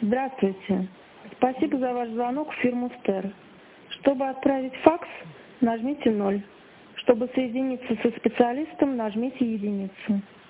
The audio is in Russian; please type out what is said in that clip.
Здравствуйте. Спасибо за ваш звонок в фирму СТЭР. Чтобы отправить факс, нажмите 0. Чтобы соединиться со специалистом, нажмите единицу.